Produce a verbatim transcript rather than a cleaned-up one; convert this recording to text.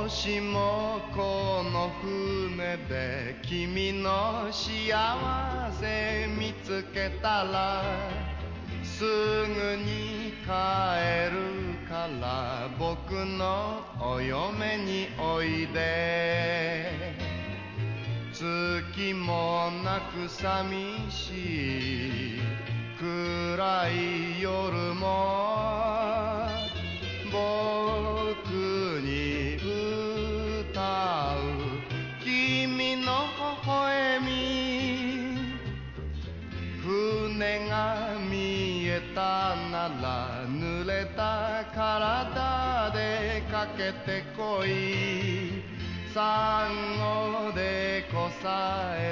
もしもこの船で君の幸せ見つけたらすぐに帰るから僕のお嫁においで月もなく寂しい暗い夜も僕に歌う君の微笑み船が見えたなら濡れた体でかけてこいサンゴでこさえ